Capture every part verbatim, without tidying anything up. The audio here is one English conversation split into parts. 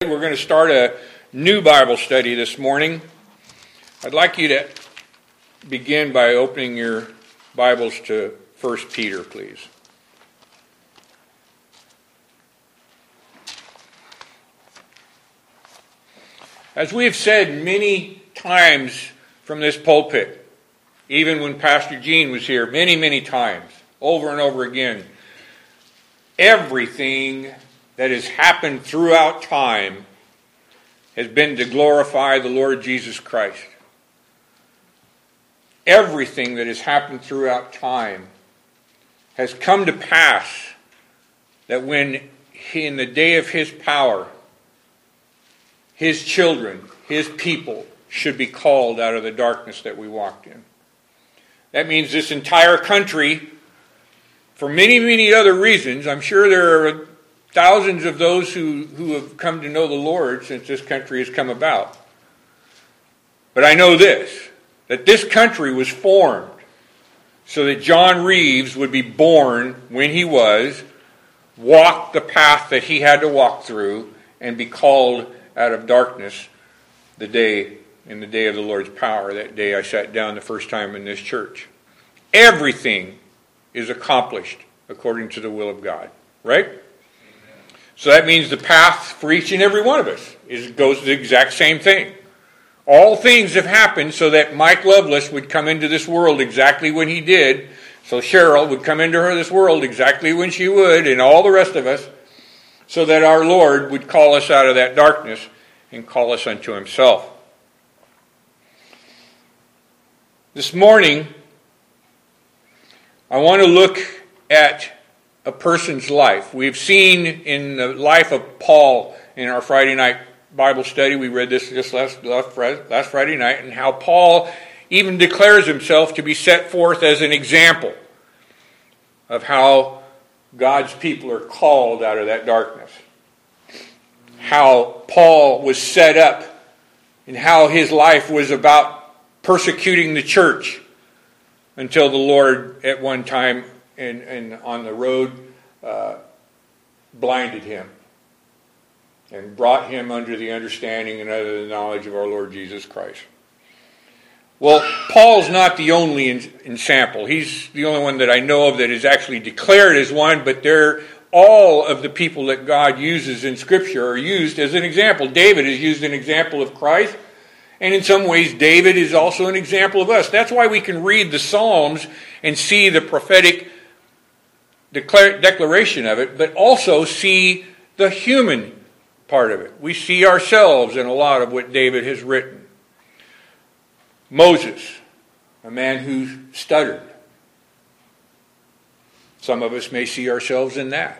We're going to start a new Bible study this morning. I'd like you to begin by opening your Bibles to First Peter, please. As we have said many times from this pulpit, even when Pastor Gene was here, many, many times, over and over again, everything that has happened throughout time has been to glorify the Lord Jesus Christ. Everything that has happened throughout time has come to pass that when he, in the day of his power, his children, his people should be called out of the darkness that we walked in. That means this entire country, for many, many other reasons, I'm sure there are thousands of those who, who have come to know the Lord since this country has come about. But I know this, that this country was formed so that John Reeves would be born when he was, walk the path that he had to walk through, and be called out of darkness the day, in the day of the Lord's power, that day I sat down the first time in this church. Everything is accomplished according to the will of God, right? So that means the path for each and every one of us is goes the exact same thing. All things have happened so that Mike Lovelace would come into this world exactly when he did. So Cheryl would come into her this world exactly when she would, and all the rest of us, so that our Lord would call us out of that darkness and call us unto himself. This morning, I want to look at a person's life. We've seen in the life of Paul in our Friday night Bible study, we read this just last, last Friday night, and how Paul even declares himself to be set forth as an example of how God's people are called out of that darkness. How Paul was set up and how his life was about persecuting the church until the Lord at one time and, and on the road uh, blinded him and brought him under the understanding and under the knowledge of our Lord Jesus Christ. Well, Paul's not the only example. He's the only one that I know of that is actually declared as one, but they're all of the people that God uses in Scripture are used as an example. David is used an example of Christ, and in some ways David is also an example of us. That's why we can read the Psalms and see the prophetic declar- declaration of it, but also see the human part of it. We see ourselves in a lot of what David has written. Moses, a man who stuttered. Some of us may see ourselves in that.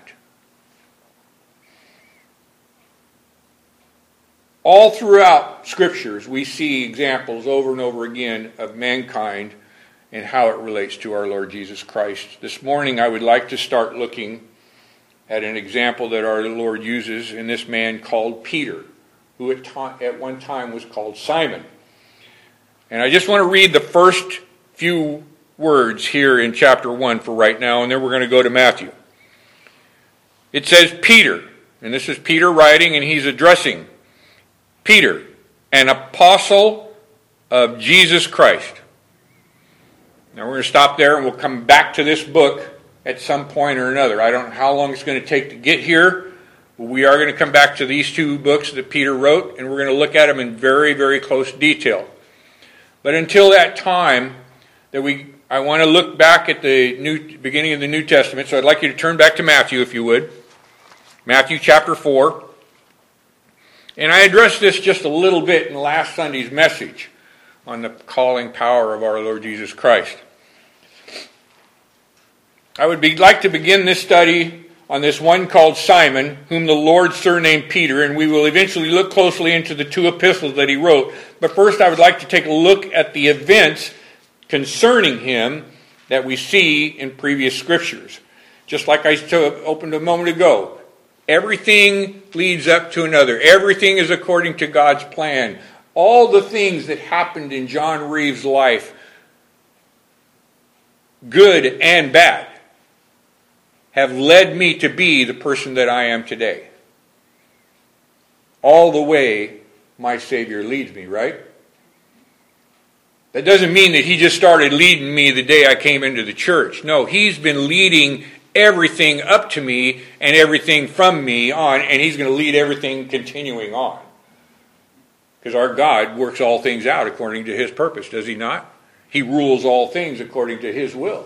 All throughout Scriptures, we see examples over and over again of mankind and how it relates to our Lord Jesus Christ. This morning, I would like to start looking at an example that our Lord uses in this man called Peter, who at, ta- at one time was called Simon. And I just want to read the first few words here in chapter one for right now, and then we're going to go to Matthew. It says, Peter, and this is Peter writing, and he's addressing Peter, an apostle of Jesus Christ. Now we're going to stop there, and we'll come back to this book at some point or another. I don't know how long it's going to take to get here, but we are going to come back to these two books that Peter wrote, and we're going to look at them in very, very close detail. But until that time, that we, I want to look back at the new beginning of the New Testament. So I'd like you to turn back to Matthew, if you would. Matthew chapter four. And I addressed this just a little bit in last Sunday's message on the calling power of our Lord Jesus Christ. I would be, like to begin this study on this one called Simon, whom the Lord surnamed Peter, and we will eventually look closely into the two epistles that he wrote. But first I would like to take a look at the events concerning him that we see in previous scriptures. Just like I opened a moment ago, everything leads up to another. Everything is according to God's plan. All the things that happened in John Reeves' life, good and bad, have led me to be the person that I am today. all the way my Savior leads me, right? That doesn't mean that he just started leading me the day I came into the church. No, he's been leading everything up to me and everything from me on, and he's going to lead everything continuing on. Because our God works all things out according to his purpose, does he not? He rules all things according to his will.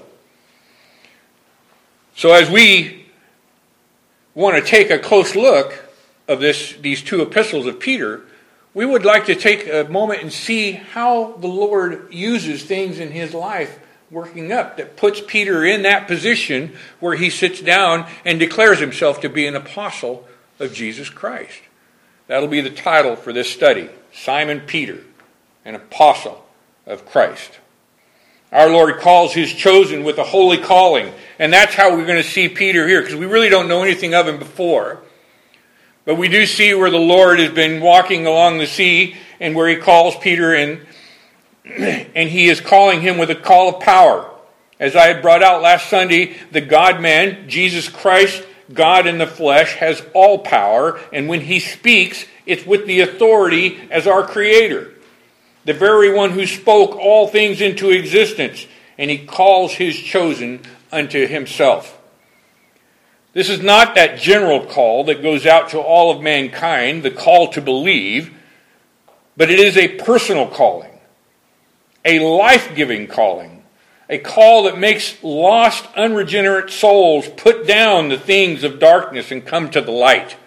So as we want to take a close look of this, these two epistles of Peter, we would like to take a moment and see how the Lord uses things in his life working up that puts Peter in that position where he sits down and declares himself to be an apostle of Jesus Christ. That'll be the title for this study. Simon Peter, an apostle of Christ. Our Lord calls his chosen with a holy calling. And that's how we're going to see Peter here, because we really don't know anything of him before. But we do see where the Lord has been walking along the sea and where he calls Peter in. And he is calling him with a call of power. As I had brought out last Sunday, the God-man, Jesus Christ, God in the flesh, has all power. And when he speaks, it's with the authority as our Creator. The very one who spoke all things into existence. And he calls his chosen unto himself. This is not that general call that goes out to all of mankind, the call to believe, but it is a personal calling, a life-giving calling, a call that makes lost, unregenerate souls put down the things of darkness and come to the light.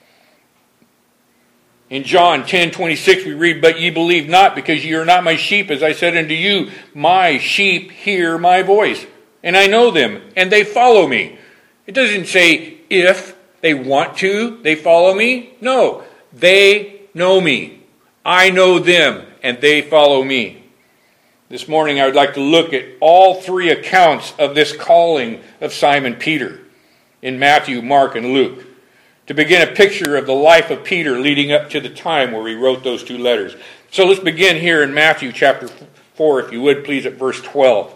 In John ten twenty-six we read, "But ye believe not, because ye are not my sheep, as I said unto you, my sheep hear my voice. And I know them, and they follow me." It doesn't say if they want to, they follow me. No, they know me. I know them, and they follow me. This morning I would like to look at all three accounts of this calling of Simon Peter in Matthew, Mark, and Luke, to begin a picture of the life of Peter leading up to the time where he wrote those two letters. So let's begin here in Matthew chapter four, if you would, please, at verse twelve.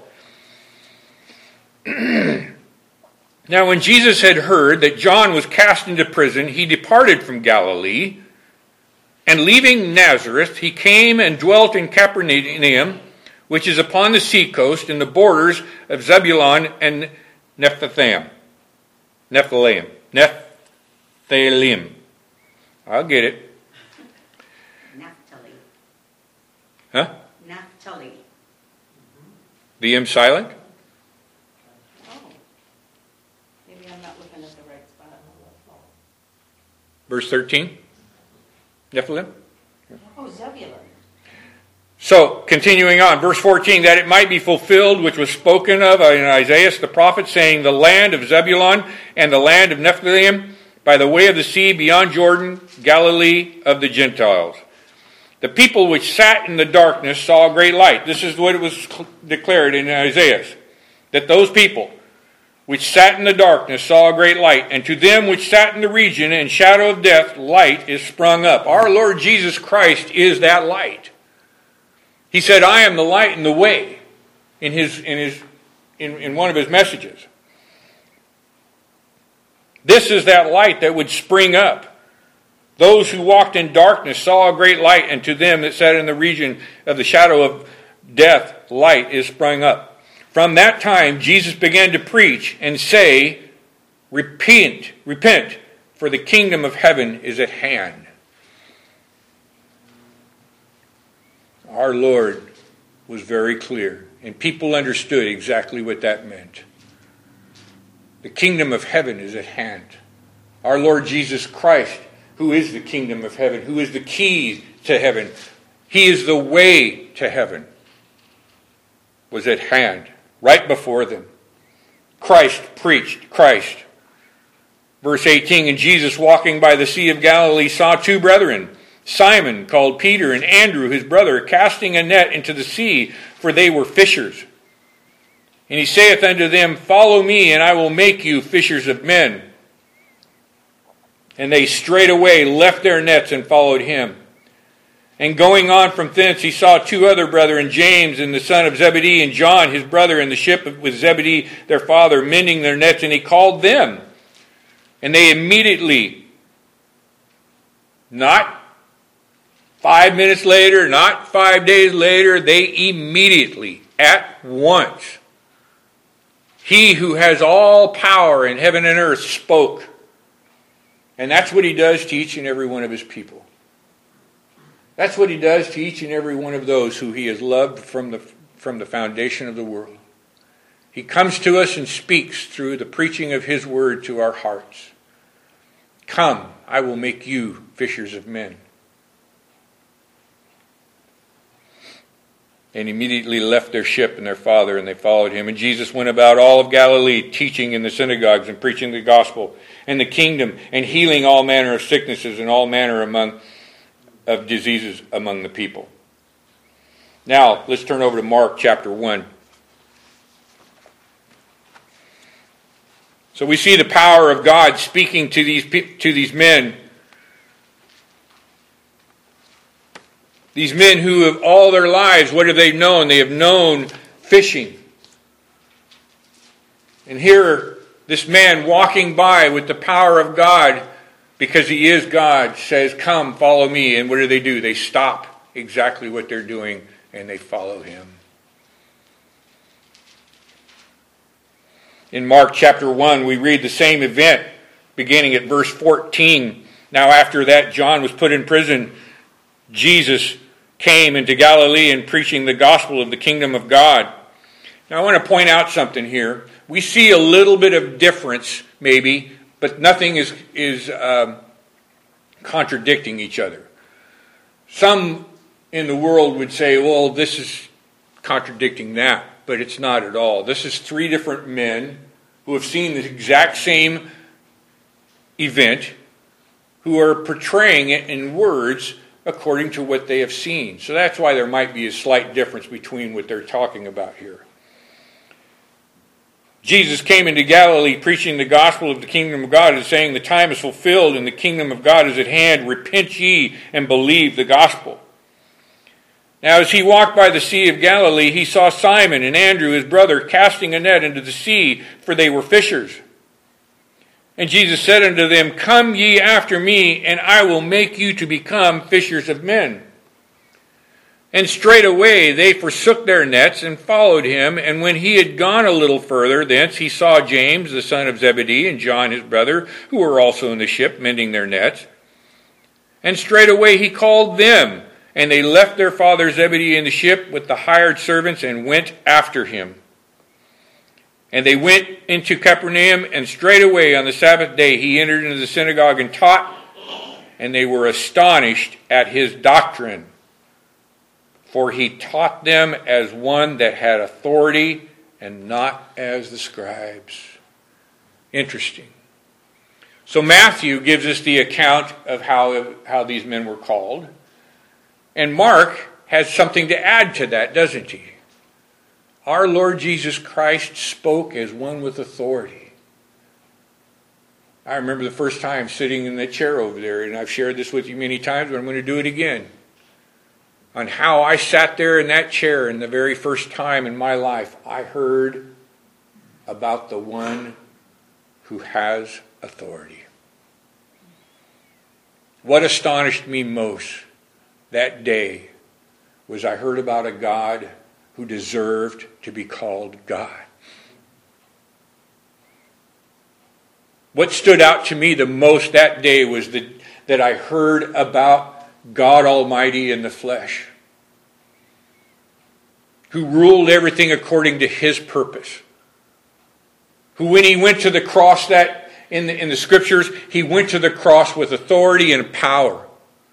Now when Jesus had heard that John was cast into prison, he departed from Galilee, and leaving Nazareth, he came and dwelt in Capernaum, which is upon the seacoast in the borders of Zebulun and Nephthalim. Nephthalim. Nephthalim. I'll get it. Naphtali. Huh? Naphtali. The M silent? Verse thirteen, Nephilim. Oh, Zebulun. So, continuing on, verse fourteen, that it might be fulfilled, which was spoken of in Isaiah the prophet, saying, the land of Zebulun and the land of Nephthalim, by the way of the sea beyond Jordan, Galilee of the Gentiles. The people which sat in the darkness saw a great light. This is what it was declared in Isaiah, that those people which sat in the darkness saw a great light, and to them which sat in the region and shadow of death, light is sprung up. Our Lord Jesus Christ is that light. He said, I am the light and the way, in his in his in, in one of his messages. This is that light that would spring up. Those who walked in darkness saw a great light, and to them that sat in the region of the shadow of death, light is sprung up. From that time, Jesus began to preach and say, Repent, repent, for the kingdom of heaven is at hand. Our Lord was very clear, and people understood exactly what that meant. The kingdom of heaven is at hand. Our Lord Jesus Christ, who is the kingdom of heaven, who is the key to heaven, he is the way to heaven, was at hand. Right before them. Christ preached Christ. Verse eighteen, and Jesus walking by the Sea of Galilee saw two brethren, Simon called Peter and Andrew his brother, casting a net into the sea, for they were fishers. And he saith unto them, Follow me, and I will make you fishers of men. And they straightway left their nets and followed him. And going on from thence, he saw two other brethren, James and the son of Zebedee, and John his brother, in the ship with Zebedee their father, mending their nets, and he called them. And they immediately Not five minutes later, not five days later. They immediately, at once, he who has all power in heaven and earth spoke. And that's what he does to each and every one of his people. That's what he does to each and every one of those who he has loved from the, from the foundation of the world. He comes to us and speaks through the preaching of his word to our hearts. Come, I will make you fishers of men. And immediately left their ship and their father, and they followed him. And Jesus went about all of Galilee, teaching in the synagogues and preaching the gospel and the kingdom, and healing all manner of sicknesses and all manner among of diseases among the people. Now, let's turn over to Mark chapter one. So we see the power of God speaking to these to these men. These men who have all their lives, what have they known? They have known fishing. And here, this man walking by with the power of God, because he is God, says, come, follow me. And what do they do? They stop exactly what they're doing and they follow him. In Mark chapter one, we read the same event beginning at verse fourteen. Now after that, John was put in prison. Jesus came into Galilee and preaching the gospel of the kingdom of God. Now I want to point out something here. We see a little bit of difference, maybe, but nothing is, is um, contradicting each other. Some in the world would say, well, this is contradicting that, but it's not at all. This is three different men who have seen the exact same event, who are portraying it in words according to what they have seen. So that's why there might be a slight difference between what they're talking about here. Jesus came into Galilee preaching the gospel of the kingdom of God and saying, the time is fulfilled and the kingdom of God is at hand. Repent ye and believe the gospel. Now as he walked by the Sea of Galilee, he saw Simon and Andrew, his brother, casting a net into the sea, for they were fishers. And Jesus said unto them, come ye after me, and I will make you to become fishers of men. And straightway they forsook their nets and followed him. And when he had gone a little further thence, he saw James, the son of Zebedee, and John his brother, who were also in the ship, mending their nets. And straightway he called them, and they left their father Zebedee in the ship with the hired servants and went after him. And they went into Capernaum, and straightway on the Sabbath day he entered into the synagogue and taught, and they were astonished at his doctrine. For he taught them as one that had authority, and not as the scribes. Interesting. So Matthew gives us the account of how, how these men were called. And Mark has something to add to that, doesn't he? Our Lord Jesus Christ spoke as one with authority. I remember the first time sitting in that chair over there, and I've shared this with you many times, but I'm going to do it again. On how I sat there in that chair in the very first time in my life, I heard about the one who has authority. What astonished me most that day was I heard about a God who deserved to be called God. What stood out to me the most that day was that, that I heard about God Almighty in the flesh, who ruled everything according to his purpose, who when he went to the cross, that in the, in the scriptures, he went to the cross with authority and power.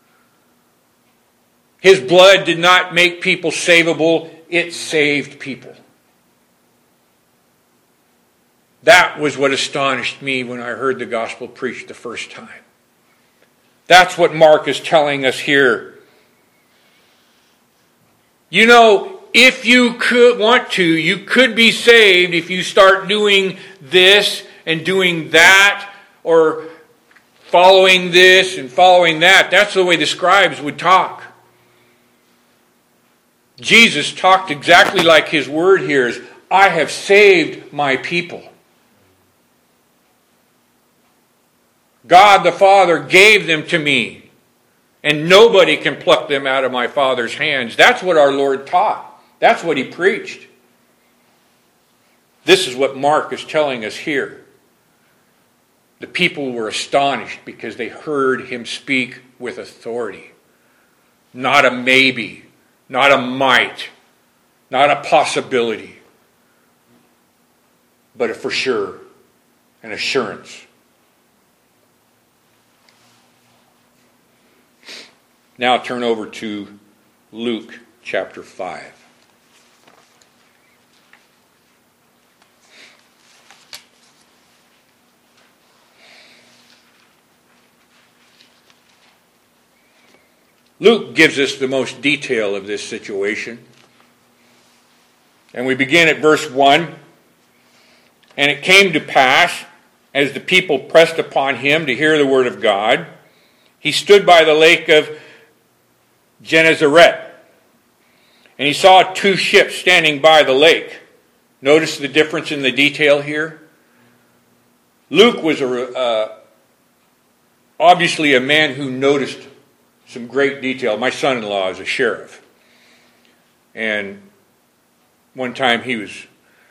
His blood did not make people savable, it saved people. That was what astonished me when I heard the gospel preached the first time. That's what Mark is telling us here. You know, if you could want to, you could be saved if you start doing this and doing that, or following this and following that. That's the way the scribes would talk. Jesus talked exactly like his word here is, I have saved my people. God the Father gave them to me. and nobody can pluck them out of my Father's hands. That's what our Lord taught. That's what he preached. This is what Mark is telling us here. The people were astonished because they heard him speak with authority. Not a maybe, not a might, not a possibility, but a for sure, an assurance. Now turn over to Luke chapter five. Luke gives us the most detail of this situation. And we begin at verse one. And it came to pass, as the people pressed upon him to hear the word of God, he stood by the lake of Gennesaret. And he saw two ships standing by the lake. Notice the difference in the detail here. Luke was a, uh, obviously a man who noticed some great detail. My son-in-law is a sheriff. And one time he was,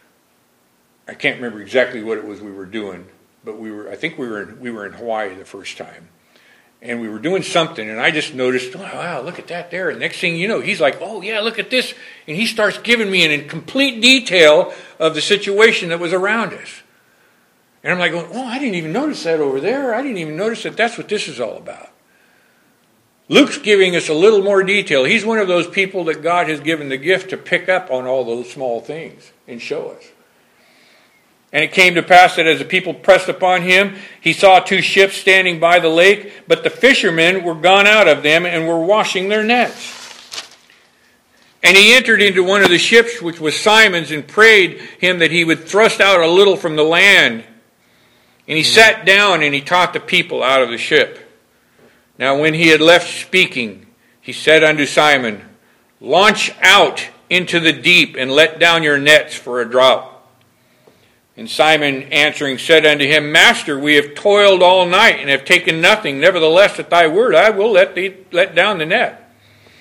I can't remember exactly what it was we were doing, but we were, I think we were in, we were in Hawaii the first time. And we were doing something, and I just noticed, oh, wow, look at that there. And next thing you know, he's like, oh, yeah, look at this. And he starts giving me in complete detail of the situation that was around us. And I'm like, oh, I didn't even notice that over there. I didn't even notice that that's what this is all about. Luke's giving us a little more detail. He's one of those people that God has given the gift to pick up on all those small things and show us. And it came to pass that as the people pressed upon him, he saw two ships standing by the lake, but the fishermen were gone out of them and were washing their nets. And he entered into one of the ships, which was Simon's, and prayed him that he would thrust out a little from the land. And he sat down and he taught the people out of the ship. Now when he had left speaking, he said unto Simon, launch out into the deep and let down your nets for a draught. And Simon answering said unto him, Master, we have toiled all night and have taken nothing. Nevertheless, at thy word I will let thee let down the net.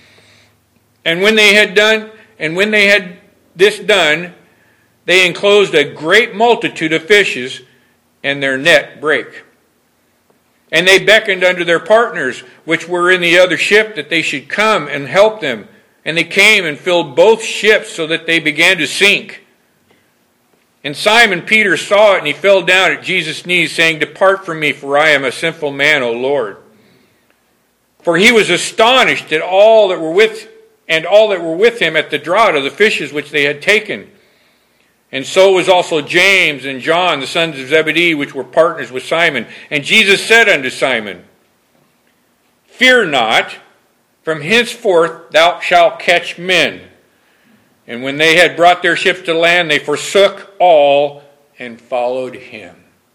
And when they had done, and when they had this done, they enclosed a great multitude of fishes, and their net brake. And they beckoned unto their partners, which were in the other ship, that they should come and help them. And they came and filled both ships, so that they began to sink. And Simon Peter saw it, and he fell down at Jesus' knees, saying, Depart from me, for I am a sinful man, O Lord. For he was astonished at all that were with, and all that were with him at the draught of the fishes which they had taken. And so was also James and John, the sons of Zebedee, which were partners with Simon. And Jesus said unto Simon, Fear not, from henceforth thou shalt catch men. And when they had brought their ships to land, they forsook all and followed him.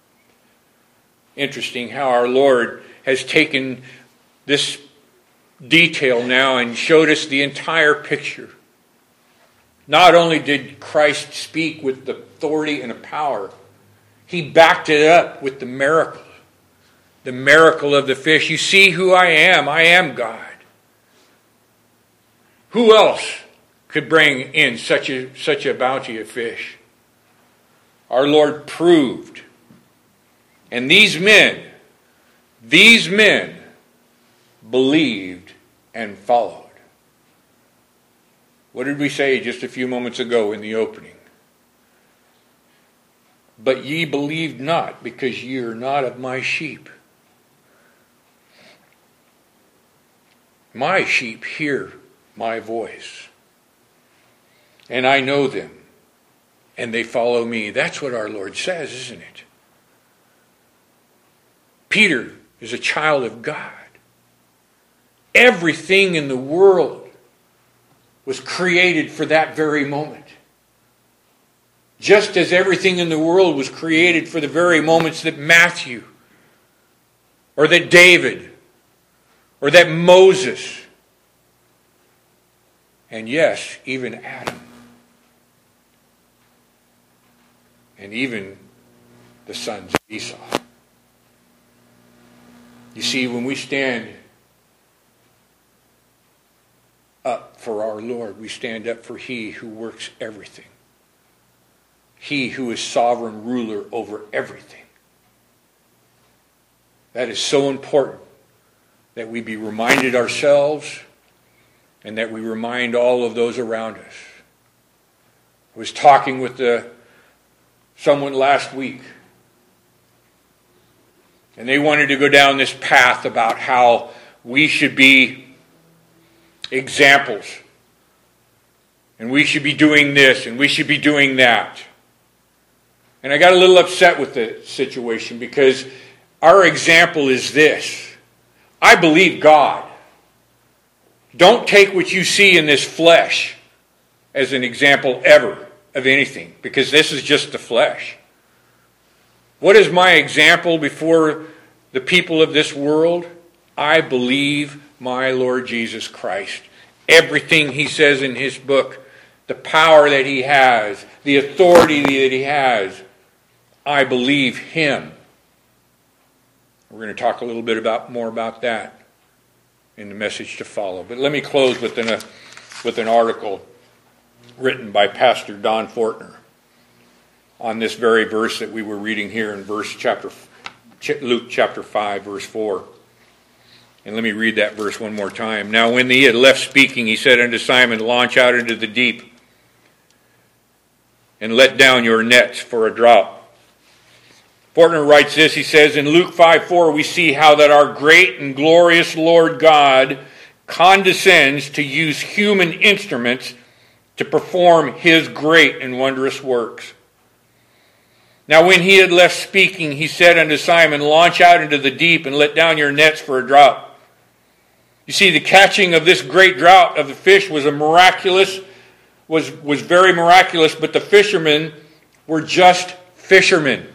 Interesting how our Lord has taken this detail now and showed us the entire picture. Not only did Christ speak with the authority and the power, he backed it up with the miracle. The miracle of the fish. You see who I am. I am God. Who else could bring in such a, such a bounty of fish? Our Lord proved. And these men, these men believed and followed. What did we say just a few moments ago in the opening? But ye believed not, because ye are not of my sheep. My sheep hear my voice, and I know them, and they follow me. That's what our Lord says, isn't it? Peter is a child of God. Everything in the world was created for that very moment. Just as everything in the world was created for the very moments that Matthew, or that David, or that Moses, and yes, even Adam, and even the sons of Esau. You see, when we stand for our Lord. We stand up for He who works everything. He who is sovereign ruler over everything. That is so important that we be reminded ourselves and that we remind all of those around us. I was talking with the, someone last week, and they wanted to go down this path about how we should be examples. And we should be doing this, and we should be doing that. And I got a little upset with the situation because our example is this. I believe God. Don't take what you see in this flesh as an example ever of anything, because this is just the flesh. What is my example before the people of this world? I believe my Lord Jesus Christ. Everything He says in His book, the power that He has, the authority that He has, I believe Him. We're going to talk a little bit about more about that in the message to follow. But let me close with an, uh, with an article written by Pastor Don Fortner on this very verse that we were reading here in verse chapter Luke chapter five, verse four. And let me read that verse one more time. Now when he had left speaking, he said unto Simon, launch out into the deep and let down your nets for a draught. Fortner writes this, he says, in Luke five four, we see how that our great and glorious Lord God condescends to use human instruments to perform His great and wondrous works. Now when he had left speaking, he said unto Simon, launch out into the deep and let down your nets for a draught. You see, the catching of this great draught of the fish was a miraculous, was, was very miraculous, but the fishermen were just fishermen.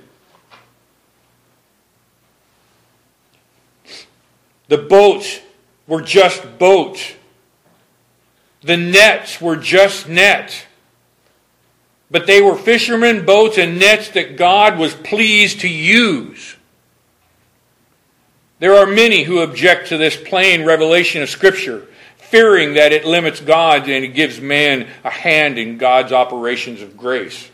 The boats were just boats. The nets were just nets. But they were fishermen, boats, and nets that God was pleased to use. There are many who object to this plain revelation of Scripture, fearing that it limits God and it gives man a hand in God's operations of grace.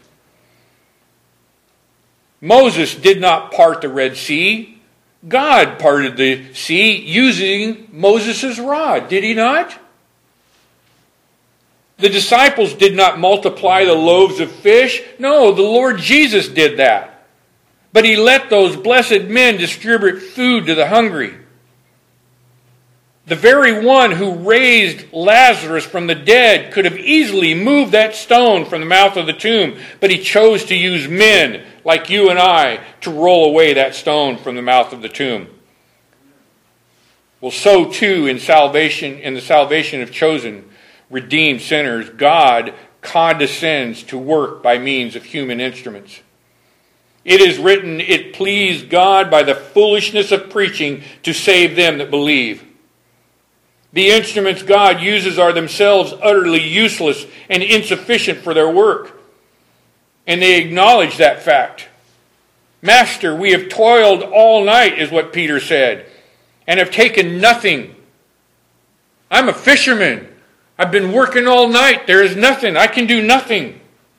Moses did not part the Red Sea. God parted the sea using Moses' rod, did He not? The disciples did not multiply the loaves of fish. No, the Lord Jesus did that. But He let those blessed men distribute food to the hungry. The very one who raised Lazarus from the dead could have easily moved that stone from the mouth of the tomb, but He chose to use men like you and I to roll away that stone from the mouth of the tomb. Well, so too in salvation, in the salvation of chosen, redeemed sinners, God condescends to work by means of human instruments. It is written, it pleased God by the foolishness of preaching to save them that believe. The instruments God uses are themselves utterly useless and insufficient for their work. And they acknowledge that fact. Master, we have toiled all night, is what Peter said, and have taken nothing. I'm a fisherman. I've been working all night. There is nothing. I can do nothing.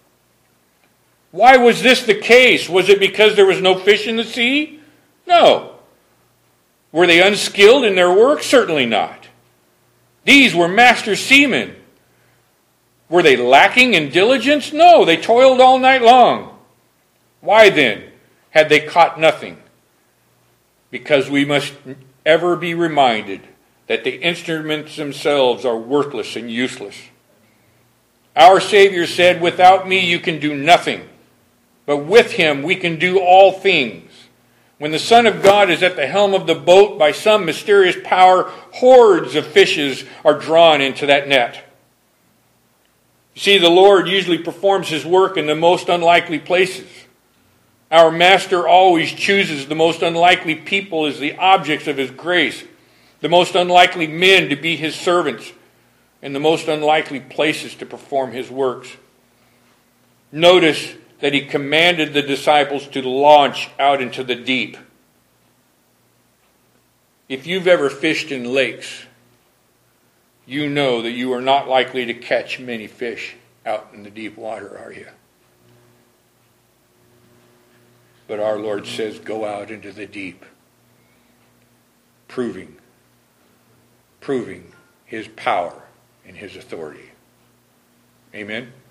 Why was this the case? Was it because there was no fish in the sea? No. Were they unskilled in their work? Certainly not. These were master seamen. Were they lacking in diligence? No, they toiled all night long. Why then had they caught nothing? Because we must ever be reminded that the instruments themselves are worthless and useless. Our Savior said, without me you can do nothing, but with Him we can do all things. When the Son of God is at the helm of the boat, by some mysterious power, hordes of fishes are drawn into that net. You see, the Lord usually performs His work in the most unlikely places. Our Master always chooses the most unlikely people as the objects of His grace, the most unlikely men to be His servants, and the most unlikely places to perform His works. Notice that He commanded the disciples to launch out into the deep. If you've ever fished in lakes, you know that you are not likely to catch many fish out in the deep water, are you? But our Lord says, go out into the deep, proving, proving his power and his authority. Amen?